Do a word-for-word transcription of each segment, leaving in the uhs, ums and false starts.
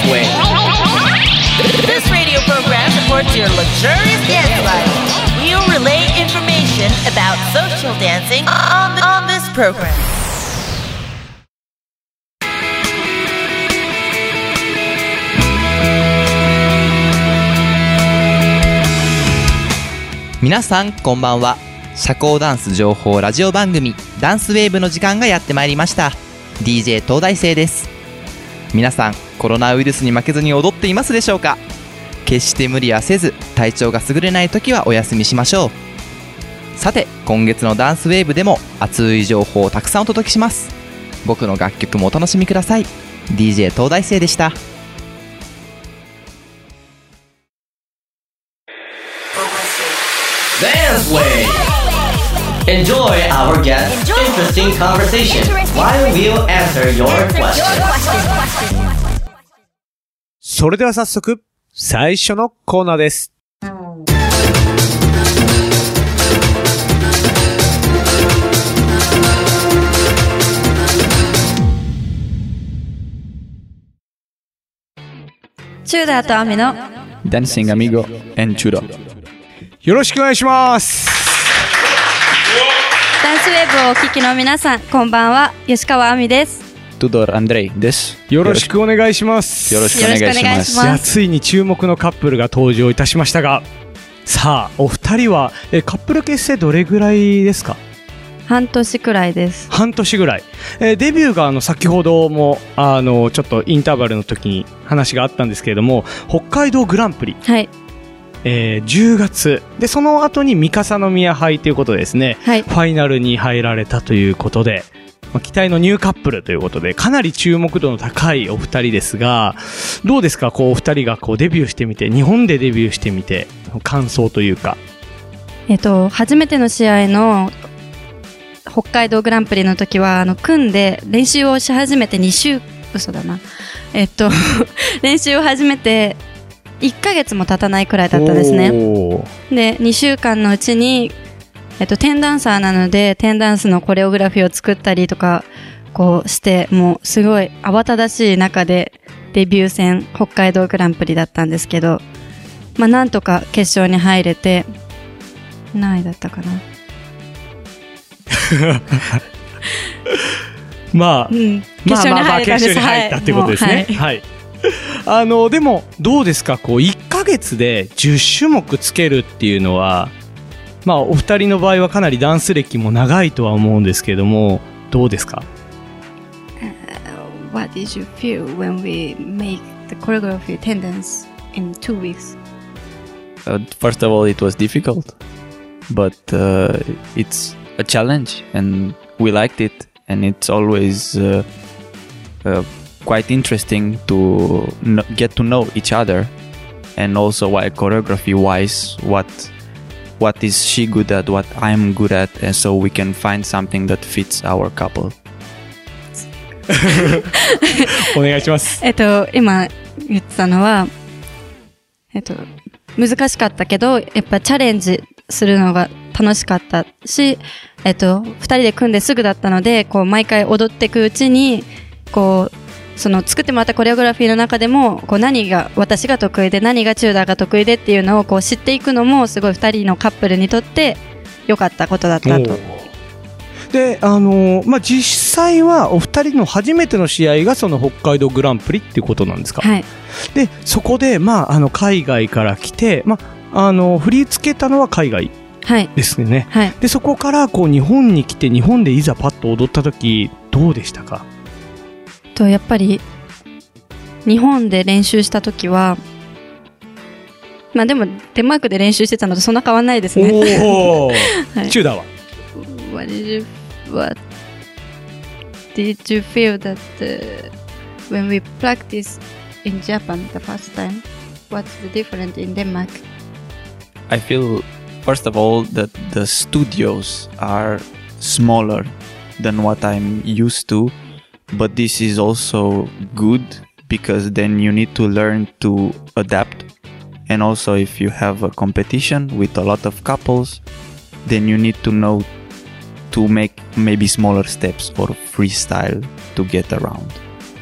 Way. This radio program supports your luxurious dance life. We'll relay information about social dancing on, the, on this program. 皆さんこんばんは。社交ダンス情報ラジオ番組ダンスウェーブの時間がやってまいりました。 ディージェー 東大生です。皆さんコロナウイルスに負けずに踊っていますでしょうか。決して無理はせず、体調が優れない時はお休みしましょう。さて今月のダンスウェーブでも熱い情報をたくさんお届けします。僕の楽曲もお楽しみください。 ディージェー 東大生でした。 Dance Way. Enjoy our guest's interesting conversation while we'll answer your questions. それでは早速最初のコーナーです。 チューダーとアミの Dancing Amigo and Churo。 よろしくお願いします。 ダンスウェーブをお聞きの皆さん、こんばんは。吉川亜美です。 Tudor Andrei です。 よろしくお願いします。 よろしくお願いします。 いや、ついに注目のカップルが登場いたしましたが、さあお二人はえカップル結成どれぐらいですか？ 半年くらいです。 半年ぐらい。えー、デビューがあの先ほどもあのちょっとインターバルの時に話があったんですけれども、北海道グランプリ。 はい。 えー、じゅうがつで、その後に三笠宮杯ということでですね、 はい、 ファイナルに入られたということで、まあ、期待のニューカップルということでかなり注目度の高いお二人ですが、どうですか、こうお二人がこうデビューしてみて、日本でデビューしてみて感想というか。 えっと初めての試合の北海道グランプリの時はあの組んで練習をし始めてに週嘘だなえっと練習を始めていっかげつも経たないくらいだったんですね。でにしゅうかんのうちに、えっと、テンダンサーなのでテンダンスのコレオグラフィーを作ったりとかこうして、もうすごい慌ただしい中でデビュー戦北海道グランプリだったんですけど、まあ、なんとか決勝に入れて何位だったかなまあ、 うん、決勝に入れたんです。 まあまあまあ決勝に入ったってことですね。はい。はい、あのでもどうですか、こういっかげつでじゅっしゅもくつけるっていうのは、まあお二人の場合はかなりダンス歴も長いとは思うんですけれども、どうですか？ uh, What did you feel when we make the choreography attendance in two weeks? Uh, first of all, it was difficult, but uh, it's a challenge, and we liked it, and it's always uh, uh, quite interesting to n- get to know each other, and also why choreography wise, what what is she good at, what I'm good at, and so we can find something that fits our couple. お願いします。 えっと今言ってたのは、えっと難しかったけどやっぱチャレンジするのが楽しかったし、えっとふたりで組んですぐだったので、こう毎回踊っていくうちにこうその作ってもらったコレオグラフィーの中でもこう何が私が得意で何がチューダーが得意でっていうのをこう知っていくのもすごいふたりのカップルにとって良かったことだったと。 で、あのーまあ、実際はお二人の初めての試合がその北海道グランプリっていうことなんですか？ はい。 でそこで、まあ、あの海外から来て、まあ、あの振り付けたのは海外ですね。 はい。 でそこからこう日本に来て日本でいざパッと踊った時どうでしたか？ とやっぱり日本で練習した時は、まあでもデンマークで練習してたのとそんな変わんないですね。 おはい、 チューダーは What did you What did you feel that、uh, when we practice in Japan the first time? What's the difference in Denmark? I feel first of all that the studios are smaller than what I'm used to, but this is also good because then you need to learn to adapt, and also if you have a competition with a lot of couples, then you need to know to make maybe smaller steps or freestyle to get around.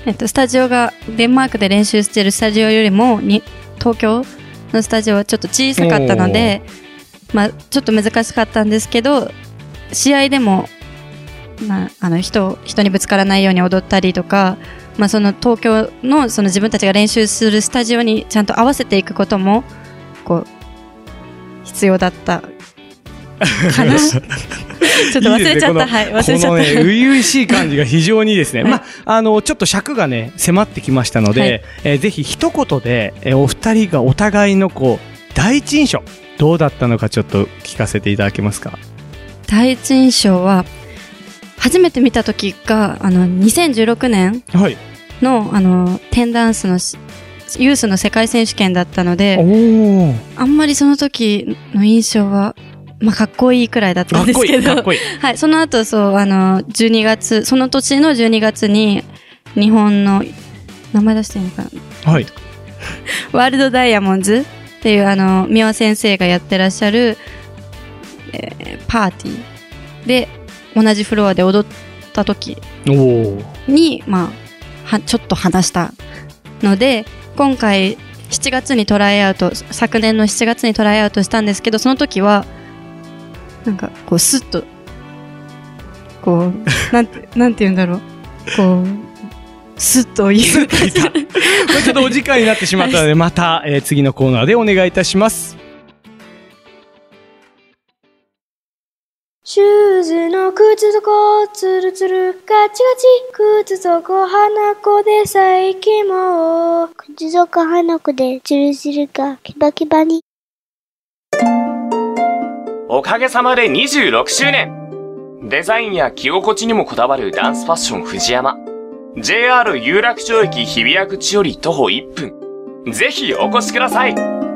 えっと、スタジオがデンマークで練習してるスタジオよりもに東京のスタジオはちょっと小さかったので、まあ、ちょっと難しかったんですけど、試合でも、まあ、あの 人, 人にぶつからないように踊ったりとか、まあ、その東京 の, その自分たちが練習するスタジオにちゃんと合わせていくこともこう必要だったかなちょっと忘れちゃった。はい、忘れちゃった。 このね、初々しい感じが非常にいいですね。はい、まあ、あの、ちょっと尺がね、迫ってきましたので、はい、えー、ぜひ一言で、えー、お二人がお互いのこう、第一印象、どうだったのかちょっと聞かせていただけますか？ 第一印象は、初めて見た時が、あの、にせんじゅうろくねんの、はい、あの、テンダンスのユースの世界選手権だったので、あんまりその時の印象は、まあ、かっこいいくらいだったんですけど、かっこいい、かっこいい。はい、その後、そう、あの、じゅうにがつ、その年のじゅうにがつに、日本の、名前出していいのかな？はい。ワールドダイヤモンズっていう、あの、三輪先生がやってらっしゃる、えー、パーティーで、同じフロアで踊った時に、まあ、は、ちょっと話したので、今回、しちがつにトライアウト、昨年のしちがつにトライアウトしたんですけど、その時は、なんか、こう、スッと、こう、なんて、なんて言うんだろう。こう、スッと言う感じ。ちょっとお時間になってしまったので、また、えー、次のコーナーでお願いいたします。 シューズの靴底、ツルツル、ガチガチ。靴底、花子で最近も。靴底、花子で、チルチルが、キバキバに。 おかげさまでにじゅうろくしゅうねん。デザインや着心地にもこだわるダンスファッション藤山。ジェイアール 有楽町駅日比谷口より徒歩いっぷん。ぜひお越しください。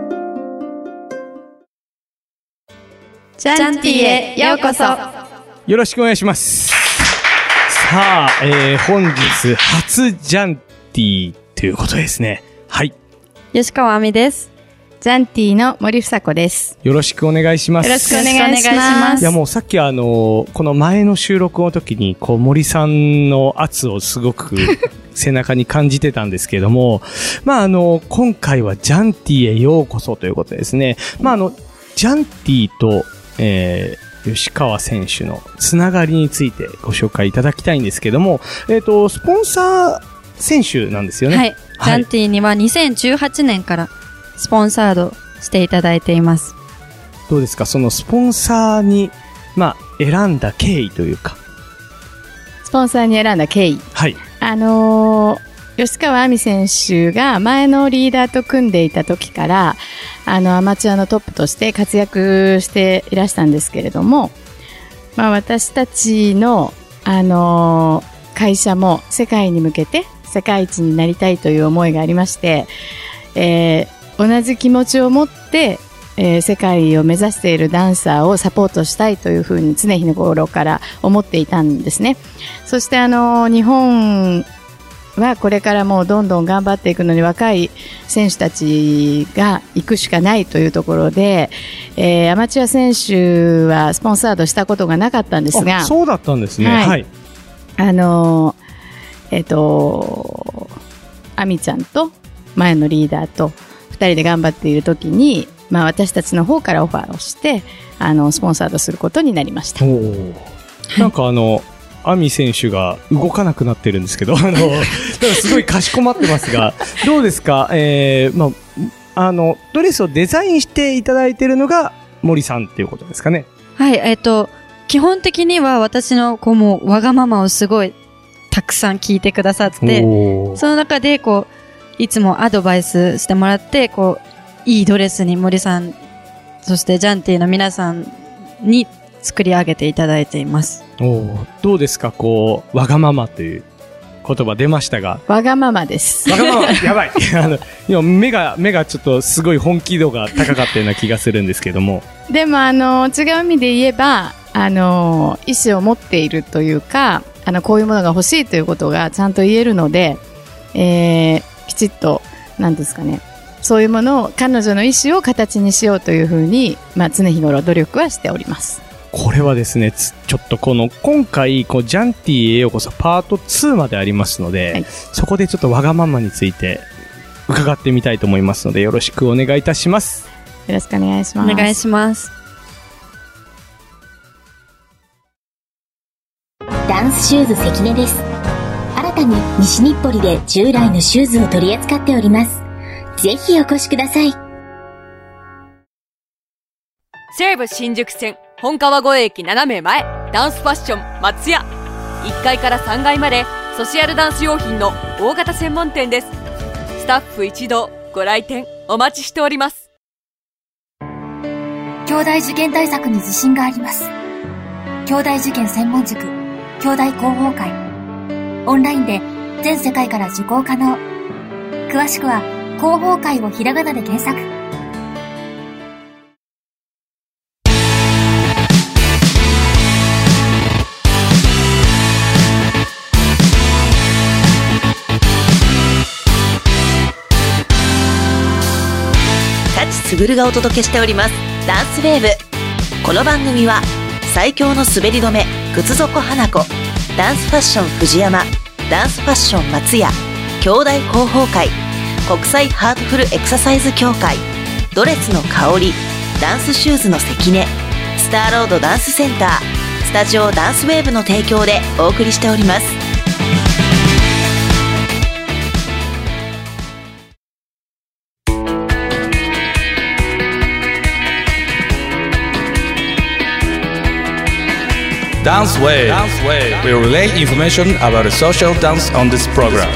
ジャンティへようこそ。 よろしくお願いします。さあ、えー、本日初ジャンティということですね。はい。 吉川亜美です。 ジャンティの森房子です。 よろしくお願いします。 よろしくお願いします。 いやもうさっきあのこの前の収録の時にこう森さんの圧をすごく背中に感じてたんですけども、まああの今回はジャンティへようこそということですね。まああのジャンティと、えー、吉川選手のつながりについてご紹介いただきたいんですけども、えっとスポンサー選手なんですよね。 はい。ジャンティにはにせんじゅうはちねんからスポンサードしていただいています。 どうですか、そのスポンサーに、まあ、選んだ経緯というか。 スポンサーに選んだ経緯。 はい。 あのー、吉川亜美選手が前のリーダーと組んでいた時から、あの、アマチュアのトップとして活躍していらしたんですけれども、まあ、私たちの、あのー、会社も世界に向けて世界一になりたいという思いがありまして、えー同じ気持ちを持って、えー、世界を目指しているダンサーをサポートしたいというふうに常日頃から思っていたんですね。そしてあの日本はこれからもうどんどん頑張っていくのに若い選手たちが行くしかないというところで、えー、アマチュア選手はスポンサードしたことがなかったんですが、 そうだったんですね。はい。はい、 あのえっ、ー、と亜美ちゃんと前のリーダーと二人で頑張っているときに、まあ、私たちの方からオファーをしてあのスポンサードすることになりました。 おなんかあの亜美選手が動かなくなってるんですけど、あのなんかすごいかしこまってますがどうですか、えーまあ、あのドレスをデザインしていただいているのが森さんっていうことですかね。 はい、えっと基本的には私のこうもうわがままをすごいたくさん聞いてくださって、その中でこういつもアドバイスしてもらって、こう、いいドレスに森さん、そしてジャンティの皆さんに作り上げていただいています。 おどうですか、こう、わがままという言葉出ましたが。 わがままです。 わがまま、やばい。あの、今目が、目がちょっとすごい本気度が高かったような気がするんですけども。 でもあの、違う意味で言えば、あの、意思を持っているというか、あの、こういうものが欲しいということがちゃんと言えるので、えー、きちっと、なんですかね、そういうものを彼女の意思を形にしようというふうに、まあ、常日頃努力はしております。 これはですね、ちょっとこの今回こうジャンティへようこそパートツーまでありますので、はい、そこでちょっとわがままについて伺ってみたいと思いますので、よろしくお願いいたします。 よろしくお願いします。 お願いします。 ダンスシューズ関根です。新たに西日暮里で従来のシューズを取り扱っております。ぜひお越しください。 西武新宿線本川越駅斜め前、ダンスファッション松屋。いっかいからさんがいまでソシャルダンス用品の大型専門店です。スタッフ一同ご来店お待ちしております。 兄弟受験対策に自信があります。兄弟受験専門塾兄弟広報会、オンラインで全世界から受講可能。詳しくは広報会をひらがなで検索。 舘すぐるがお届けしておりますダンスウェーブ。この番組は最強の滑り止め靴底花子、ダンスファッション藤山、ダンスファッション松屋、兄弟広報会、国際ハートフルエクササイズ協会、ドレスの香り、ダンスシューズの関根、スターロードダンスセンター、スタジオダンスウェーブの提供でお送りしております。 Dance Wave. We relay information about social dance on this program.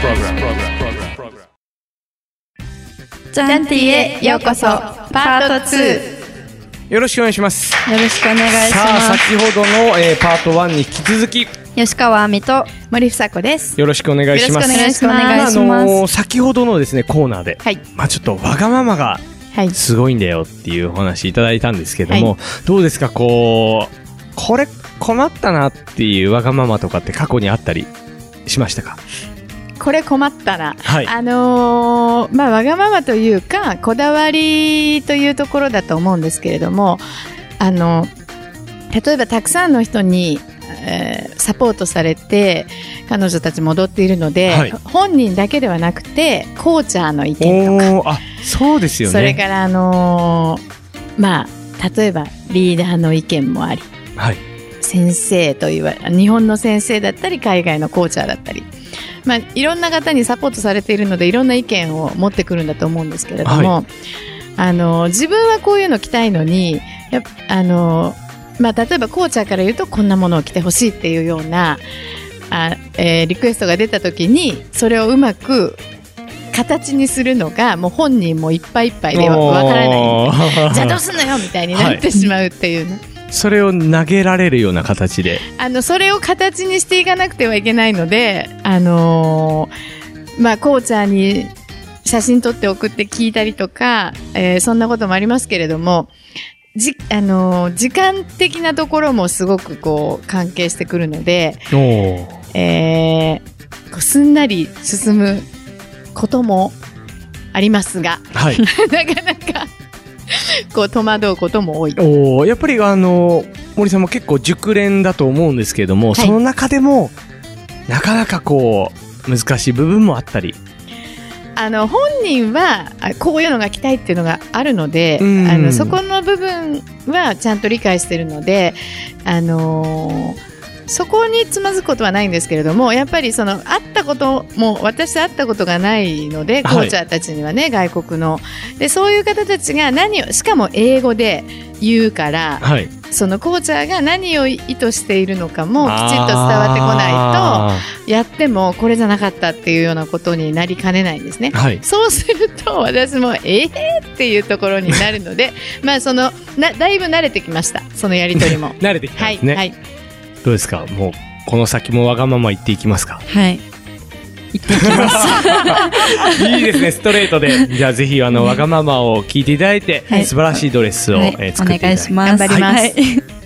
ジャンティへようこそパートツー。 よろしくお願いします。 よろしくお願いします。 さあ、先ほどの、えー、パートワンに引き続き吉川亜美と森房子です。 よろしくお願いします。 よろしくお願いします。 あのー、先ほどのですねコーナーで、はい、まあちょっとわがままがすごいんだよっていうお話いただいたんですけども、はい、どうですか、こうこれ困ったなっていうわがままとかって過去にあったりしましたか？ これ困ったな、 はい、 あのー、まあわがままというかこだわりというところだと思うんですけれども、あの例えばたくさんの人に、えー、サポートされて彼女たち戻っているので、はい、本人だけではなくてコーチャーの意見とか、 あ、そうですよね。 それからあのー、まあ例えばリーダーの意見もあり、 はい、 先生という日本の先生だったり海外のコーチャーだったり、まあ、いろんな方にサポートされているのでいろんな意見を持ってくるんだと思うんですけれども、はい、あの自分はこういうの着たいのにやっあの、まあ、例えばコーチャーから言うとこんなものを着てほしいっていうようなあ、えー、リクエストが出た時にそれをうまく形にするのがもう本人もいっぱいいっぱいでわからないじゃあどうすんのよみたいになってしまうっていうね、はい、 それを投げられるような形であのそれを形にしていかなくてはいけないので、あのーまあ、コーチャーに写真撮って送って聞いたりとか、えー、そんなこともありますけれども、じ、あのー、時間的なところもすごくこう関係してくるので、えー、こうすんなり進むこともありますが、はい、なかなかこう戸惑うことも多い。 おやっぱりあの森さんも結構熟練だと思うんですけれども、はい、その中でもなかなかこう難しい部分もあったり、 あの本人はこういうのが着たいっていうのがあるので、あのそこの部分はちゃんと理解しているので、あのーそこにつまずくことはないんですけれども、やっぱりその会ったことも私会ったことがないので、コーチャーたちにはね、はい、外国のでそういう方たちが何をしかも英語で言うから、はい、そのコーチャーが何を意図しているのかもきちっと伝わってこないとやってもこれじゃなかったっていうようなことになりかねないんですね、はい、そうすると私もえーっていうところになるのでまあそのなだいぶ慣れてきました、そのやり取りも慣れてきたんですね、 はいはい。 どうですか、もうこの先もわがまま言っていきますか？ はい、言っていきますいいですね、ストレートで。じゃあぜひあのわがままを聞いていただいて、はい、素晴らしいドレスを、はい、えー、作っていただいて、 お願いします。頑張ります、はい、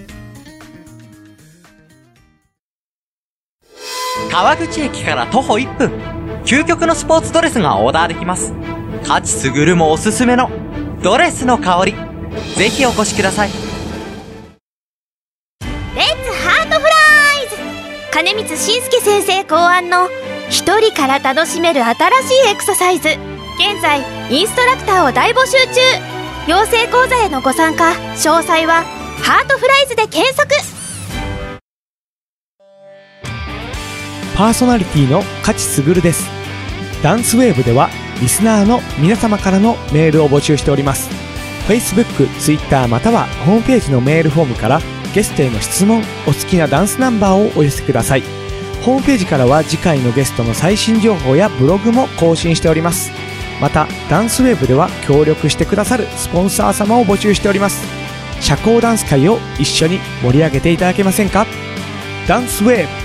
川口駅から徒歩いっぷん、究極のスポーツドレスがオーダーできます。舘すぐるもおすすめのドレスの香り、ぜひお越しください。 金光信介先生考案の一人から楽しめる新しいエクササイズ。現在インストラクターを大募集中。養成講座へのご参加、詳細はハートフライズで検索。 パーソナリティの勝すぐるです。ダンスウェーブではリスナーの皆様からのメールを募集しております。 Facebook、Twitter またはホームページのメールフォームからゲストへの質問、お好きなダンスナンバーをお寄せください。ホームページからは次回のゲストの最新情報やブログも更新しております。またダンスウェーブでは協力してくださるスポンサー様を募集しております。社交ダンス界を一緒に盛り上げていただけませんか。ダンスウェーブ。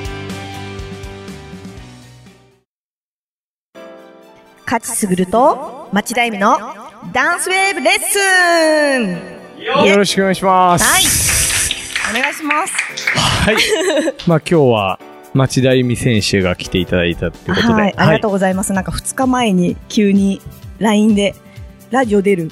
勝すぐると町田恵美のダンスウェーブレッスン。 よろしくお願いします。 はい、お願いします。 はい。まあ今日は町田恵美選手が来ていただいたということで、 はい、ありがとうございます。はい、なんかふつかまえに急に ライン でラジオ出る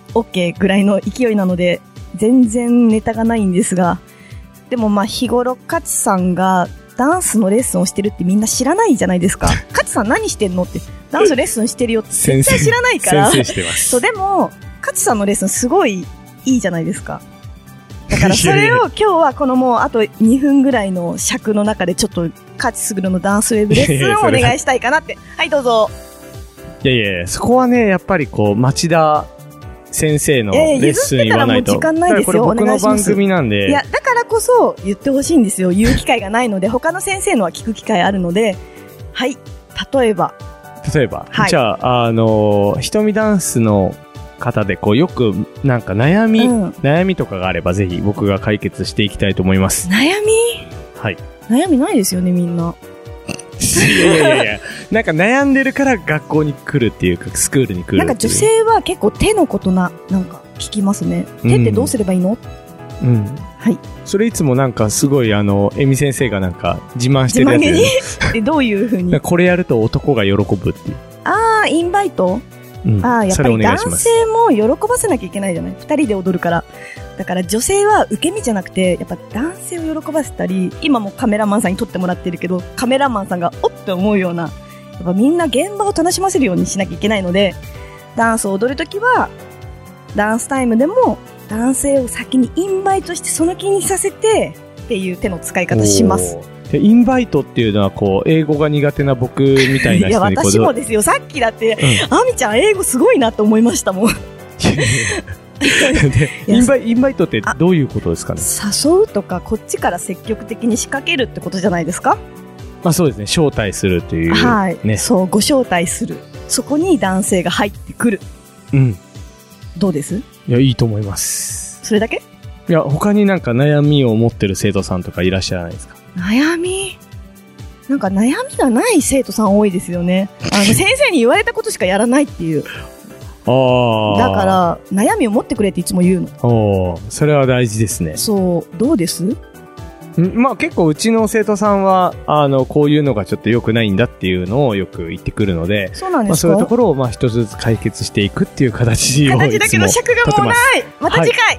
OK ぐらいの勢いなので全然ネタがないんですが、でもまあ日頃勝さんがダンスのレッスンをしてるってみんな知らないじゃないですか。勝さん何してんのって、ダンスレッスンしてるよって絶対知らないから。 先生してます。 そう、でも勝さんのレッスンすごいいいじゃないですか。だからそれを今日はこのもうあとにふんぐらいの尺の中でちょっと勝すぐるのダンスウェーブレッスンをお願いしたいかなって。はい、どうぞ。 いやいやいや、そこはね、やっぱりこう町田先生のレッスン言わないと。 いやいや、譲ってたらもう時間ないですよ。 これ僕の番組なんで。 いや、だからこそ言ってほしいんですよ。言う機会がないので、他の先生のは聞く機会あるので、はい、例えば。 例えば、 はい、 じゃあ、あの、瞳ダンスの方で、こう、よく、なんか悩み、うん、悩みとかがあれば、ぜひ僕が解決していきたいと思います。 悩み？ はい。 悩みないですよね、みんな。 いやいやいや、なんか悩んでるから学校に来るっていうか、スクールに来るっていう。 なんか女性は結構手のことな、なんか聞きますね。手ってどうすればいいの？ うん。はい。それいつもなんかすごいあの、エミ先生がなんか自慢してるやつで。 自慢げに？どういう風に？ これやると男が喜ぶっていう。 あー、インバイト？うん、ああ、やっぱり男性も喜ばせなきゃいけないじゃない。二人で踊るから。だから女性は受け身じゃなくて、やっぱ男性を喜ばせたり、今もカメラマンさんに撮ってもらってるけど、カメラマンさんがおって思うような、やっぱみんな現場を楽しませるようにしなきゃいけないので、ダンスを踊るときは、ダンスタイムでも男性を先にインバイトしてその気にさせてっていう手の使い方します。 でインバイトっていうのはこう英語が苦手な僕みたいな人にこういや私もですよ。さっきだって、うん、あみちゃん英語すごいなと思いましたもん。 でインバイ、インバイトってどういうことですかね。 誘うとかこっちから積極的に仕掛けるってことじゃないですか。 まあそうですね。招待するという、ね、 はい。そうご招待する。そこに男性が入ってくる。 うん。 どうです？ いやいいと思います。 それだけ？ いや他になんか悩みを持ってる生徒さんとかいらっしゃらないですか？ 悩みなんか悩みがない生徒さん多いですよね。あの先生に言われたことしかやらないっていう。 あだから悩みを持ってくれっていつも言うの。 おそれは大事ですね。 そうどうです？んまあ結構うちの生徒さんはあのこういうのがちょっと良くないんだっていうのをよく言ってくるので、 そうなんですか？ まあ、そういうところをまあ一つずつ解決していくっていう形をいつも形だけど尺がもうない。また次回。はい、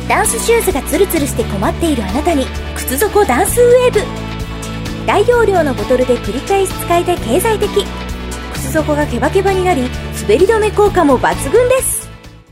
ダンスシューズがツルツルして困っているあなたに靴底ダンスウェーブ。大容量のボトルで繰り返し使えて経済的。靴底がケバケバになり滑り止め効果も抜群です。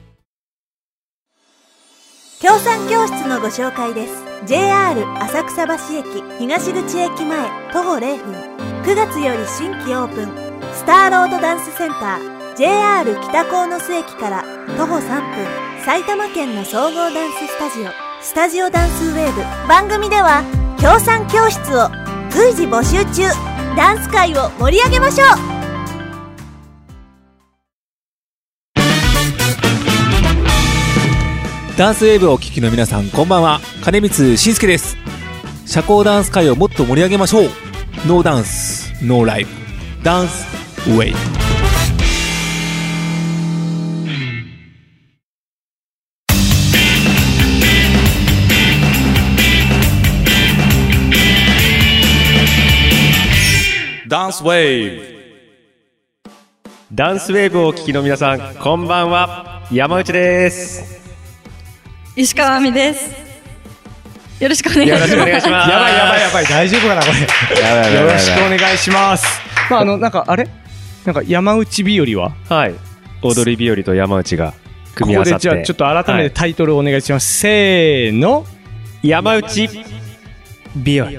協賛教室のご紹介です。 ジェイアール 浅草橋駅東口駅前徒歩れいふん。くがつより新規オープンスターロードダンスセンター ジェイアール 北鴻巣駅から徒歩さんぷん。埼玉県の総合ダンススタジオスタジオダンスウェーブ。番組では協賛教室を随時募集中。ダンス界を盛り上げましょう。 ダンスウェーブをお聞きの皆さんこんばんは。金光信介です。社交ダンス界をもっと盛り上げましょう。ノーダンスノーライブダンスウェーブ。 ダンスウェーブ。ダンスウェーブをお聞きの皆さんこんばんは。山内です。 石川亜美です。 よろしくお願いします。 よろしくお願いします。 やばいやばいやばい、大丈夫かなこれ。 やばいやばいやばい。 よろしくお願いします。まああのなんかあれなんか山内日和ははい。踊り日和と山内が組み合わさって。 ここでじゃあちょっと改めてタイトルをお願いします。はい、せーの。 山内日和。はい。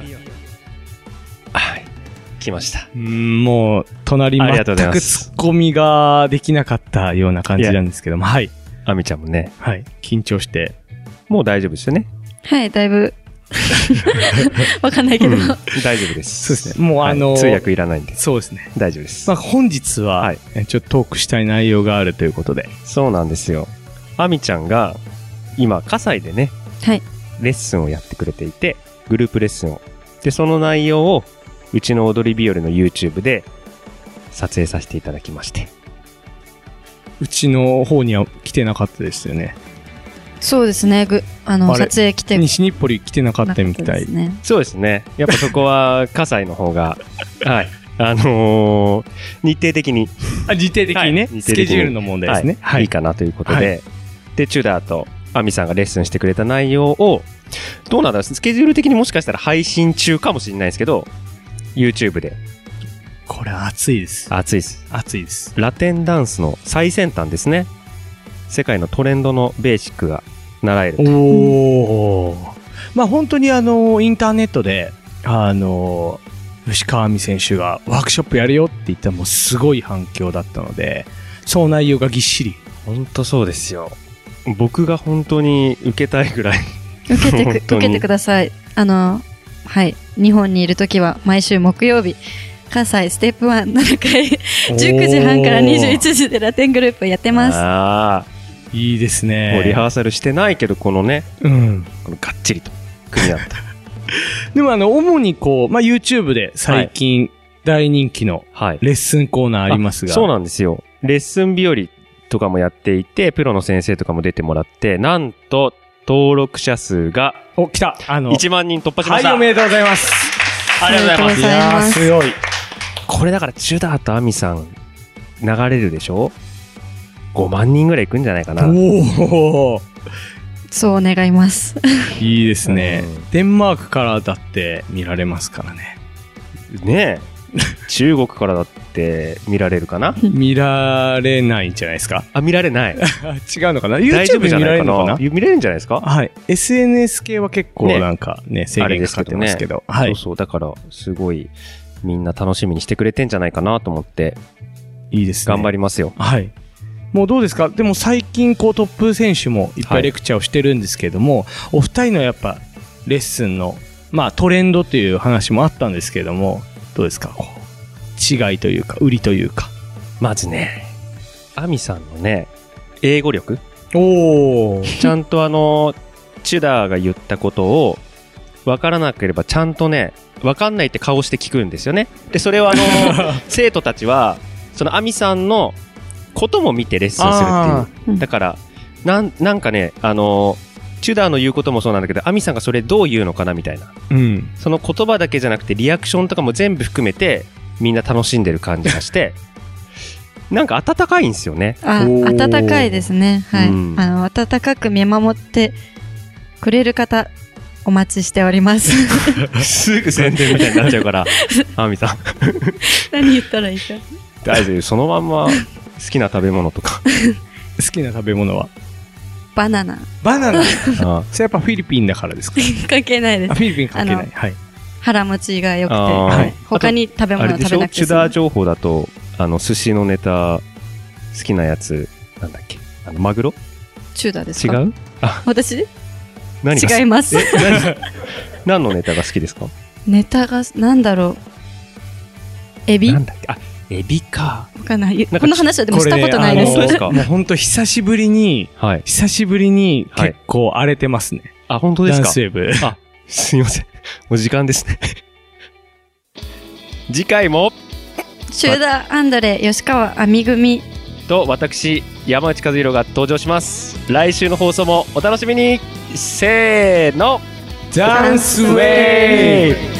来ました。 うん、もう隣全くツッコミができなかったような感じなんですけども、はい。 あみちゃんもね、 はい、緊張してもう大丈夫ですよね。 はい、だいぶわかんないけど、うん、 大丈夫です。 そうですね。もうあのーはい、通訳いらないんで。 そうですね。 大丈夫です。 まあ本日は、はい、ちょっとトークしたい内容があるということで。 そうなんですよ。あみちゃんが今葛西でね、 はい、 レッスンをやってくれていて、グループレッスンをでその内容をうちの踊り日和の YouTube で撮影させていただきまして。 うちの方には来てなかったですよね。 そうですね。ぐあのあ撮影来て西日暮里来てなかったみたい。 ね、 そうですね。やっぱそこは葛西の方がはいあのー、日程的にあ日程的にね、はい、スケジュールの問題ですね。 はいはい、いいかなということで、はい、でチュダーとアミさんがレッスンしてくれた内容をどうなんだろう、スケジュール的にもしかしたら配信中かもしれないですけど YouTube で。 これ熱いです。 熱いです。 熱いです。 ラテンダンスの最先端ですね。世界のトレンドのベーシックが習える。 おー。まあ本当にあのインターネットであの吉川亜美選手がワークショップやるよって言ったらもうすごい反響だったので、その内容がぎっしり。 本当そうですよ。僕が本当に受けたいぐらい。 受けてく受けてください。あのはい日本にいるときは毎週木曜日。葛西ステップワンななかいじゅうくじはんからにじゅういちじでラテングループやってます。 ああいいですね。 もうリハーサルしてないけどこのね、 うん、 このがっちりと組み合ったでもあの主にこう、まあ、YouTube で最近大人気のレッスンコーナーありますが、 はい、そうなんですよ。レッスン日和とかもやっていてプロの先生とかも出てもらって、なんと登録者数がお来たあのいちまんにん突破しました。 はい、おめでとうございます。 ありがとうございます。 いやーすごい。 これだからチュダーとアミさん流れるでしょ。ごまんにんぐらいいくんじゃないかな。 おおそう願いますいいですね、うん、デンマークからだって見られますからね。 ねえ中国からだって見られるかな見られないんじゃないですか。 あ、見られない違うのかな。 YouTube じゃないかな。 見れるんじゃないですか。 はい エスエヌエス 系は結構なんか ね, ね制限かかってますけど、ね、はい、 そうそう、だからすごいみんな楽しみにしてくれてんじゃないかなと思って。 いいですね。 頑張りますよ。 はい。もうどうですか。でも最近こうトップ選手もいっぱいレクチャーをしてるんですけれども、はい、お二人のやっぱレッスンのまあトレンドという話もあったんですけれども、どうですか、こう違いというか売りというか。 まずね、アミさんのね英語力、 おーちゃんとあのチュダーが言ったことを分からなければちゃんとね分かんないって顔して聞くんですよね。でそれはあの生徒たちはそのアミさんのことも見てレッスンするっていう。だからなん、なんかね、あのチュダーの言うこともそうなんだけど、アミさんがそれどう言うのかなみたいな、 うん、 その言葉だけじゃなくてリアクションとかも全部含めてみんな楽しんでる感じがしてなんか温かいんですよね。 あ、温かいですね。はい、うん、あの温かく見守ってくれる方お待ちしておりますすぐ宣伝みたいになっちゃうからアミさん何言ったらいいか大丈夫。そのまんま好きな食べ物とか好きな食べ物はバナナ。 バナナああそれやっぱフィリピンだからですか関係ないです。 あ、フィリピン関係ない。はい。 腹持ちが良くて、はい、他に食べ物食べなくて済む。 チュダー情報だとあの寿司のネタ好きなやつなんだっけ、あのマグロチュダーですか。 違う。あ、 私何が違います。 何, 何のネタが好きですか。 ネタがなんだろう、エビ。 なんだっけ、あ、エビか。 わかんない。この話はでもしたことないです。 これ、ね、もう本当久しぶりに、はい、久しぶりに結構荒れてますね。はい、 あ、本当ですか。 ダンスウェーブ。 あ、すいません。もう時間ですね。次回もシューダーアンドレ吉川亜美組と私山内和弘が登場します。来週の放送もお楽しみに。せーの、 ダンスウェーブ。